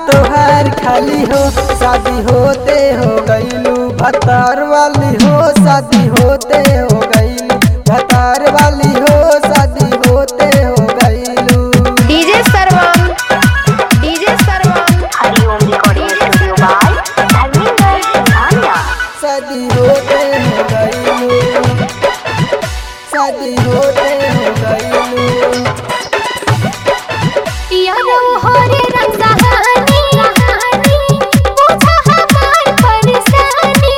तोहार खाली हो शादी होते हो गईलू भतार वाली हो शादी होते हो गईलू भतार वाली हो शादी होते हो गईलू। DJ Sarvam Hariom recording studio by Dharmendra Singhania. शादी होते हो गईलू शादी होते हो गईलू। यारो होरे रंगहानी बुझा हमार परेशानी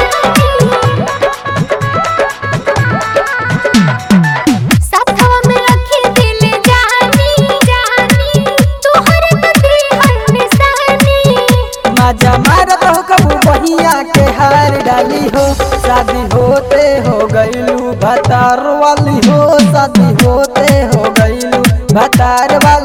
साथवा में रखी दिल जानी तोहर कदी हर निशानी। मजा मारत हो कबू बहिया के हार डाली हो शादी होते हो गईलू भतार वाली हो शादी होते हो गईलू भतार वाली